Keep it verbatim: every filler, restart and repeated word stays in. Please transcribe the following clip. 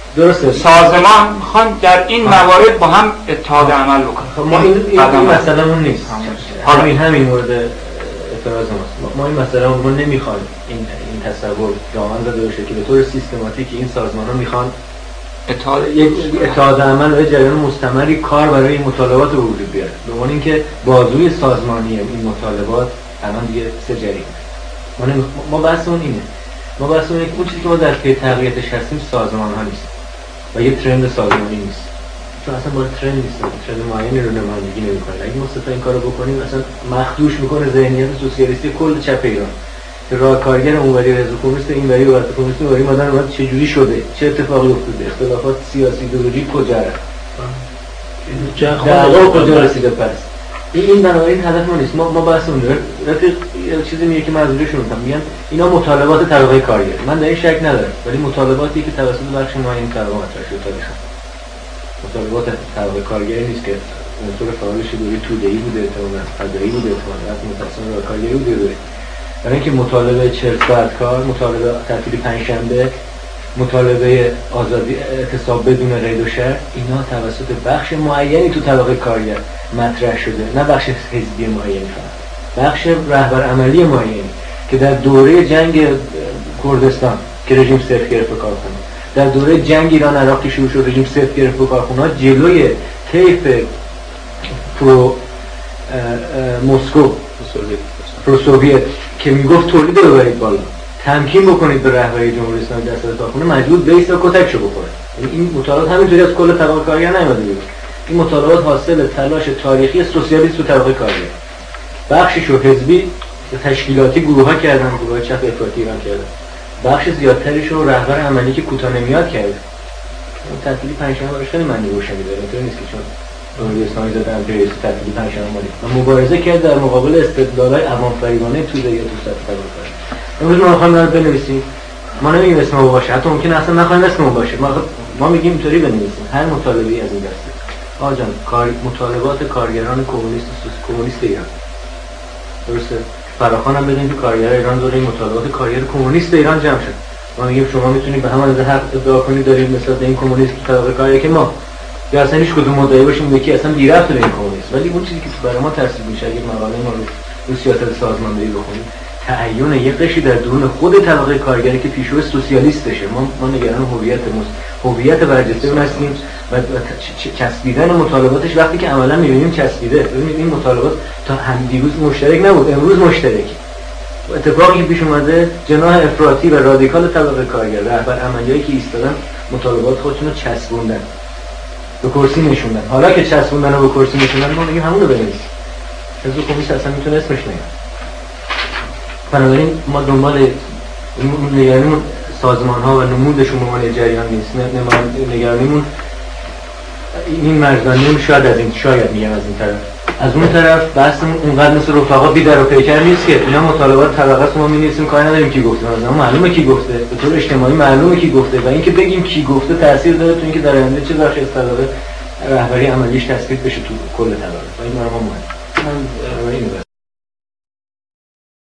درسته. سازمان میخوان در این موارد با هم اتحاد عمل بکنن. ما این این, این مسئله اون نیست. حالا این همین مورد اعتراض ماست. ما این مسئله رو نمیخوایم این این تصور جامعه زده بشه که به طور سیستماتیک این سازمان‌ها میخوان اتحاد یک اتحاد عمل و جریان مستمری کار برای این مطالبات رو وجود بیاره. به معنی اینکه بازوی سازمانی این مطالبات الان دیگه سه جریان. ما نمیخ... ما بحثمون اینه. ما بحثمون اینه که اون چیزی که ما در پی تغییرش هستیم سازمان‌ها نیست. و یه ترند سازمانی نیست. چون اصلا با ترند نیست. ترند معینی رو نمایندگی نمی‌کنه. اگه ما ستا این کارو بکنیم اصلا مخدوش می‌کنه ذهنیت سوسیالیستی کل چپ ایران. که راه کارگر اونوری حزب کمونیست اینوری و حزب کمونیست اونوری مدن اومد چه جوری شده؟ چه اتفاقی افتاده؟ اختلافات سیاسی ایدئولوژی کجا رفت؟ در کجا رسیده پس؟ این بنابراین هدف ما نیست. ما ما بحث اون رفیق چیزی میگه که منظورشون میگم میگن اینا مطالبات طبقه کارگر. من در این شک ندارم. ولی مطالباتی که توسط بخش معین طبقه مطرح شده تاریخ مطالبات طبقه کارگری نیست که عنصر فعالش دوری توده‌ای بوده، احتمالاً فدایی بوده، احتمالاً متصل به کارگری بوده. برای اینکه مطالبه چهل ساعت کار، مطالبه تعطیل پنجشنبه، مطالبه آزادی اعتصاب بدون قید و شرط، اینا توسط بخش معینی تو طبقه کارگر مطرح شده، نه بخش حزبی معینی فقط. بخش رهبر عملی معینی که در دوره جنگ کردستان که رژیم صفر گرفت کارخونه، در دوره جنگ ایران عراق که شروع شد رژیم صفر گرفت کارخونه، جلوی طیف پرو مسکو پرو سوویت که میگفت تولید رو ببرید بالا، تمکین بکنید به رهبری جمهوری اسلامی دست کارخونه، مجبور بیست و کتک شو بخوره. یعنی این مطالبات همینطوری از کل طبقه کارگر نیامده بیرون. این مطالبات حاصل تلاش تاریخی سوسیالیست تو طبقه کارگر. بخشیشو حزبی تشکیلاتی گروه‌ها کردن، گروه چپ افراطی ایران کردن. بخش زیادتریشو رهبر عملی که کوتاه نمیاد کرد. تعطیلی پنجشنبه براش خیلی معنی روشنی داره. اینطوری نیست که چون جمهوری اسلامی زدن جای تعطیلی پنجشنبه مالی. و مبارزه کرد در مقابل استدلال‌های عوام فریبانه توده یا تو سطح طبقه کارگر. امروز ما می‌خوایم رو بنویسیم. ما نمیگیم اسم ما باشه، حتی ممکن اصلا نخوایم اسم ما باشه. ما ما میگیم اینطوری بنویسیم. هر مطالبه‌ای از این دسته. آقا جان، کار مطالبات کارگران کمونیست و کمونیست ایران. درسته؟ فراخوان هم بدونید که کارگر ایران دوره این مطالبات کارگر کمونیست ایران جمع شد. ما میگیم شما میتونید به همان حق ادعا کنید دارید مثلا این کمونیست طبقه کارگر که ما یا اصلا هیچ کدوم مدعی باشیم یکی اصلا بی ربط به این کمونیست، ولی اون چیزی که برای ما ترسیم میشه اگه مقاله ما رو رو سیاست سازماندهی بخونیم تعیین یک قشری در درون خود طبقه کارگری که پیشرو سوسیالیستشه. ما ما نگران هویت هویت برجسته اون هستیم و چسبیدن مطالباتش وقتی که عملا می‌بینیم چسبیده. ببینید این مطالبات تا هم دیروز مشترک نبود، امروز مشترک. اتفاقی پیش اومده جناح افراطی و رادیکال طبقه کارگر رهبر عملیایی که ایستادن مطالبات خودشون رو چسبوندن به کرسی نشوندن. حالا که چسبوندن و به کرسی نشوندن ما میگیم همون رو بنویسیم. حزب کمونیست اصلا میتونه اسمش نیاد. بنابراین ما دنبال نگرانیمون سازمان‌ها و نمودشون به عنوان جریان نیست. نگرانیمون این مرزبندیمون شاید از این شاید میگم از این طرف. از اون طرف بحثمون اونقدر مثل رفقا بی در و پیکر نیست که اینا مطالبات طبقه است ما می‌نویسیم کاری نداریم کی گفته. مثلا معلومه کی گفته، به طور اجتماعی معلومه کی گفته و اینکه بگیم کی گفته تاثیر داره تو اینکه در آینده چه بخشی از طبقه رهبری عملیش تثبیت بشه تو کل طبقه. و این برای ما مهمه. من